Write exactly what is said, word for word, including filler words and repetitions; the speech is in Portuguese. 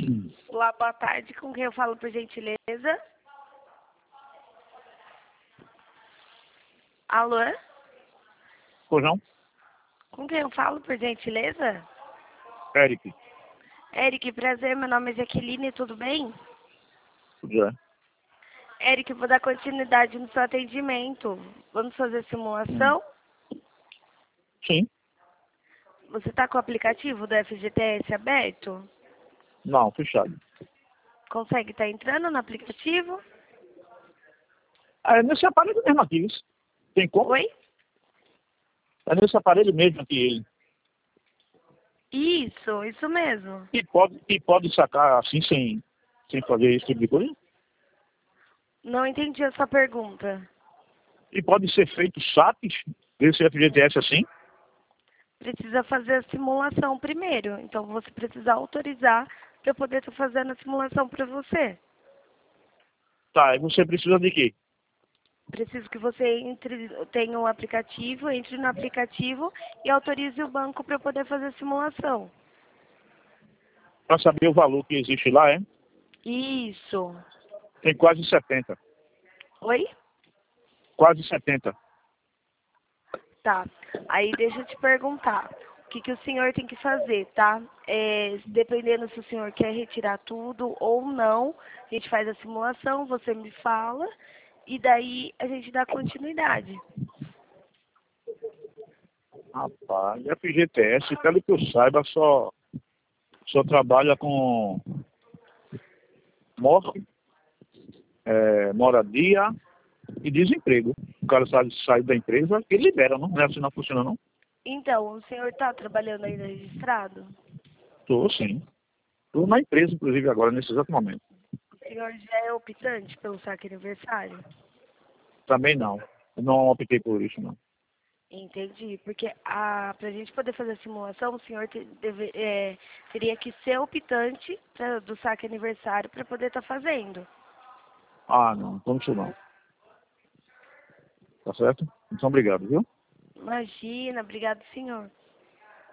Olá, boa tarde. Com quem eu falo, por gentileza? Alô? Pois não? Com quem eu falo, por gentileza? Eric, Eric, prazer. Meu nome é Jaqueline, tudo bem? já. Eric, eu vou dar continuidade no seu atendimento. Vamos fazer Hum. simulação? Sim. Você está com o aplicativo do F G T S aberto? Não, fechado. Consegue estar entrando no aplicativo? É nesse aparelho mesmo aqui, isso. Tem como? Oi? É nesse aparelho mesmo aqui. Isso, isso mesmo. E pode, e pode sacar assim sem, sem fazer esse tipo de coisa? Não entendi a sua pergunta. E pode ser feito saques desse F G T S assim? Precisa fazer a simulação primeiro. Então, você precisa autorizar para eu poder estar fazendo a simulação para você. Tá, e você precisa de quê? Preciso que você entre, tenha um aplicativo, entre no aplicativo e autorize o banco para eu poder fazer a simulação. Para saber o valor que existe lá, é? Isso. Tem quase setenta. Oi? Quase setenta. Tá. Aí deixa eu te perguntar. O que, que o senhor tem que fazer, tá? É, dependendo se o senhor quer retirar tudo ou não, a gente faz a simulação, você me fala, e daí a gente dá continuidade. Rapaz, F G T S, pelo que eu saiba, só, só trabalha com morte, é, moradia e desemprego. O cara sai, sai da empresa, ele libera, não? Não é assim, não funciona, não? Então, o senhor está trabalhando ainda registrado? Estou sim. Estou na empresa, inclusive, agora, nesse exato momento. O senhor já é optante pelo saque aniversário? Também não. Eu não optei por isso, não. Entendi, porque a, pra gente poder fazer a simulação, o senhor te- deve, é, teria que ser optante pra, do saque aniversário para poder estar fazendo. Ah, não. Então isso não. Tá certo? Então, obrigado, viu? Imagina, obrigado, senhor.